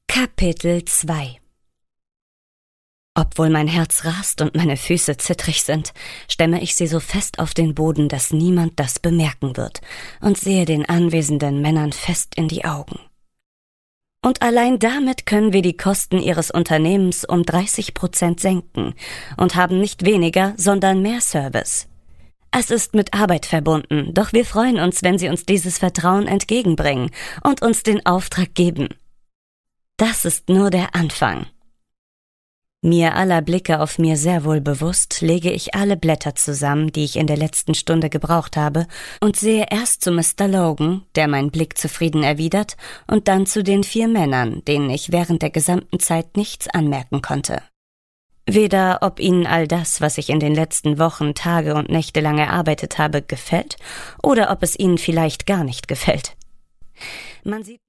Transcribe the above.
Kapitel 2. Obwohl mein Herz rast und meine Füße zittrig sind, stemme ich sie so fest auf den Boden, dass niemand das bemerken wird, und sehe den anwesenden Männern fest in die Augen. Und allein damit können wir die Kosten ihres Unternehmens um 30% senken und haben nicht weniger, sondern mehr Service. Es ist mit Arbeit verbunden, doch wir freuen uns, wenn Sie uns dieses Vertrauen entgegenbringen und uns den Auftrag geben. Das ist nur der Anfang. Mir aller Blicke auf mir sehr wohl bewusst, lege ich alle Blätter zusammen, die ich in der letzten Stunde gebraucht habe, und sehe erst zu Mr. Logan, der meinen Blick zufrieden erwidert, und dann zu den 4 Männern, denen ich während der gesamten Zeit nichts anmerken konnte. Weder ob ihnen all das, was ich in den letzten Wochen, Tage und Nächte lang erarbeitet habe, gefällt, oder ob es ihnen vielleicht gar nicht gefällt. Man sieht